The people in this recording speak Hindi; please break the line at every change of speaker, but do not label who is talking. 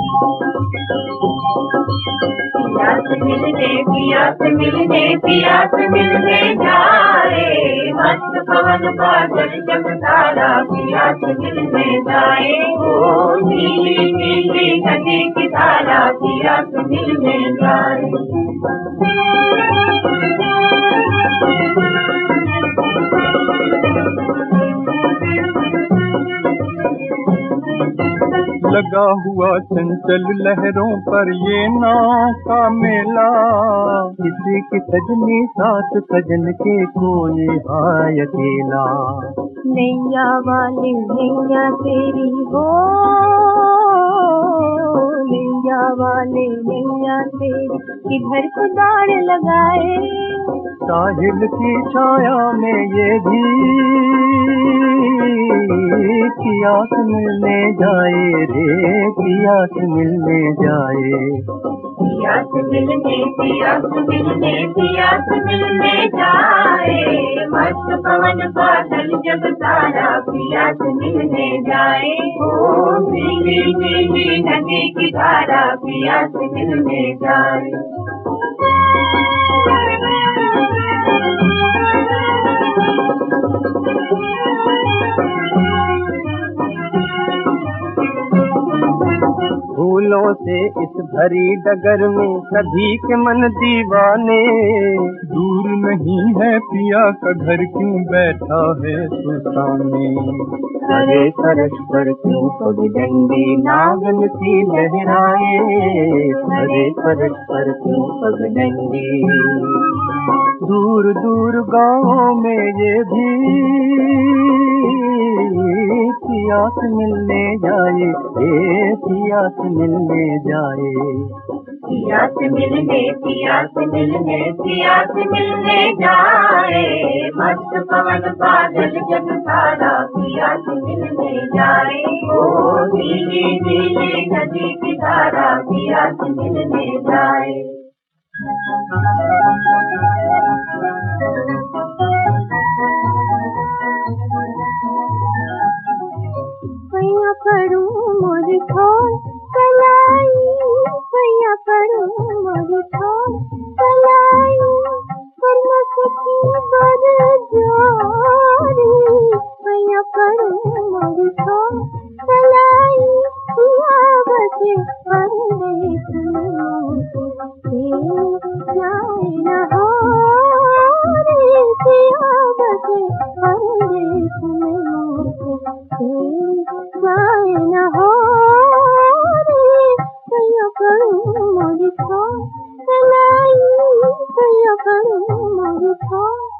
पियास मिलने जाए, मस्त पवन बादल जब तारा पियास मिलने जाए। ओ नीली नीली नदी की धारा पियास मिलने जाए।
लगा हुआ चंचल लहरों पर ये नाव का मेला, किसी की सजनी साथ सजन के कोई हाय अकेला।
नैया वाले नैया तेरी हो, नैया वाले नैया तेरी किधर को दाड़ लगाए।
साहिल की छाया में ये भी पियास मिलने जाए रे, पियास मिलने जाए।
पियास मिलने पियास मिलने जाए, मस्त पवन बादल जब तारा पियास मिलने जाए। ओ नीली नीली नदी की धारा पियास मिलने जाए।
फूलों से इस भरी डगर में सभी के मन दीवाने, दूर नहीं है पिया का घर क्यों बैठा है तू सामने।
हरे फर्श पर क्यों पगडंडी नागन सी लहराए, हरे फर्श पर क्यों पगडंडी।
दूर दूर गाँवों में ये भी पियास मिलने जाए, पियास मिलने जाए।
पियास मिलने पियास मिलने जाए, मस्त पवन बादल जब तारा पियास मिलने जाए। ओ नीली नीली नदी की धारा पियास मिलने जाए।
पैया पड़ूं मोरी छोड़ कलाई, पैया पड़ूं मोरी छोड़ कलाई, पर न सकी बरजारी। पैया पड़ूं मोरी छोड़ कलाई, पिया बचे परदेश में जाए न हो रे, पिया बचे परदेश में जाए न हो रे। पैया पड़ूं मोरी छोड़ कलाई, पैया पड़ूं मोरी छोड़